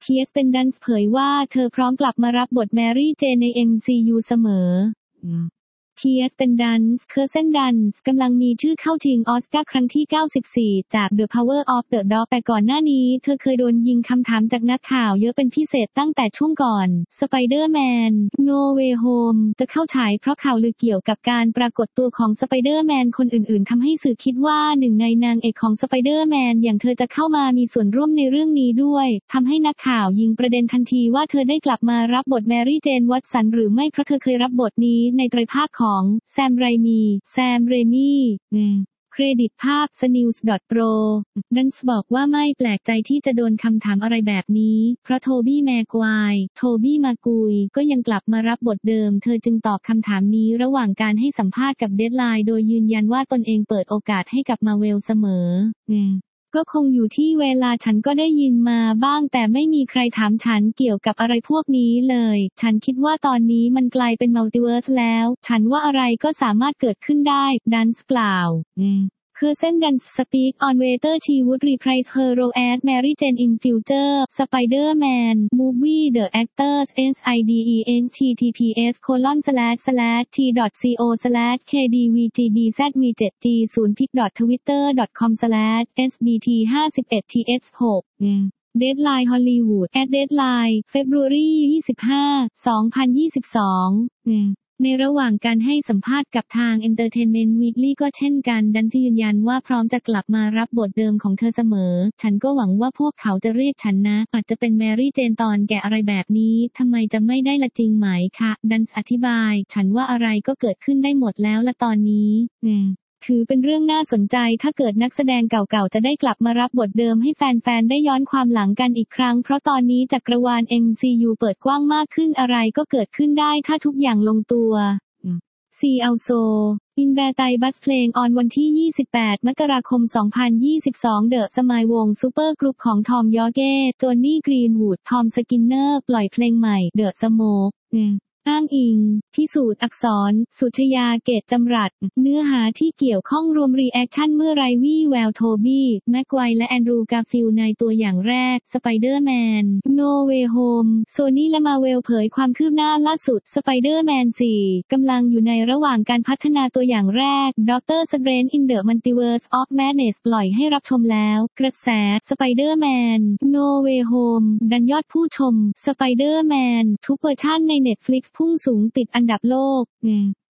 เคียร์สเตนดันส์เผยว่าเธอพร้อมกลับมารับบทแมรี่เจนใน MCU เสมอเคียร์สเตนดันส์กำลังมีชื่อเข้าชิงออสการ์ครั้งที่94จาก The Power of the Dog แต่ก่อนหน้านี้เธอเคยโดนยิงคำถามจากนักข่าวเยอะเป็นพิเศษตั้งแต่ช่วงก่อน Spider-Man No Way Home จะเข้าฉายเพราะข่าวลือเกี่ยวกับการปรากฏตัวของ Spider-Man คนอื่นๆทำให้สื่อคิดว่าหนึ่งในนางเอกของ Spider-Man อย่างเธอจะเข้ามามีส่วนร่วมในเรื่องนี้ด้วยทำให้นักข่าวยิงประเด็นทันทีว่าเธอได้กลับมารับบทแมรี่เจนวัตสันหรือไม่เพราะเธอเคยรับบทนี้ในไตรภาคของแซมเรมี่เครดิตภาพ snews.pro ดันส์บอกว่าไม่แปลกใจที่จะโดนคำถามอะไรแบบนี้เพราะโทบี้แมกไวร์มากุยก็ยังกลับมารับบทเดิมเธอจึงตอบคำถามนี้ระหว่างการให้สัมภาษณ์กับเดดไลน์โดยยืนยันว่าตนเองเปิดโอกาสให้กับมาเวลเสมอก็คงอยู่ที่เวลาฉันก็ได้ยินมาบ้างแต่ไม่มีใครถามฉันเกี่ยวกับอะไรพวกนี้เลยฉันคิดว่าตอนนี้มันกลายเป็นมัลติเวิร์สแล้วฉันว่าอะไรก็สามารถเกิดขึ้นได้ดันส์กล่าวKirsten Dunst speak on whether she would reprise her role as Mary Jane in future Spider-Man movie The actors sidents.ted/t.co/kdvtb/twitter.com/sbt51th6 Deadline Hollywood @deadline February 25, 2022ในระหว่างการให้สัมภาษณ์กับทาง Entertainment Weekly ก็เช่นกันดันส์ยืนยันว่าพร้อมจะกลับมารับบทเดิมของเธอเสมอฉันก็หวังว่าพวกเขาจะเรียกฉันนะอาจจะเป็นแมรี่เจนตอนแก่อะไรแบบนี้ทำไมจะไม่ได้ละจริงไหมคะดันส์อธิบายฉันว่าอะไรก็เกิดขึ้นได้หมดแล้วละตอนนี้ถือเป็นเรื่องน่าสนใจถ้าเกิดนักแสดงเก่าๆจะได้กลับมารับบทเดิมให้แฟนๆได้ย้อนความหลังกันอีกครั้งเพราะตอนนี้จักรวาล MCU เปิดกว้างมากขึ้นอะไรก็เกิดขึ้นได้ถ้าทุกอย่างลงตัวSee also In Bear Tai Bus เพลงออนวันที่ 28 มกราคม 2022 เดอะสมายล์วงซูเปอร์กรุ๊ปของทอมยอร์เก้โจนนี่กรีนวูดทอมสกินเนอร์ปล่อยเพลงใหม่เดอะสโมกอ้างอิงพิสูจน์อักษรสุชยาเกตจำรัดเนื้อหาที่เกี่ยวข้องรวมรีแอคชั่นเมื่อไรวี่แววโทบี้แม็กไกวร์และแอนดรูว์กาฟิลในตัวอย่างแรกสไปเดอร์แมนโนเวย์โฮมโซนี่และมาเวลเผยความคืบหน้าล่าสุดสไปเดอร์แมน 4 กำลังอยู่ในระหว่างการพัฒนาตัวอย่างแรกด็อกเตอร์สเตรนจ์อินเดอะมัลติเวิร์สออฟแมดเนสปล่อยให้รับชมแล้วกระแสสไปเดอร์แมนโนเวย์โฮมดันยอดผู้ชมสไปเดอร์แมนทุกเวอร์ชันใน Netflix พุ่งสูงติดอันดับโลก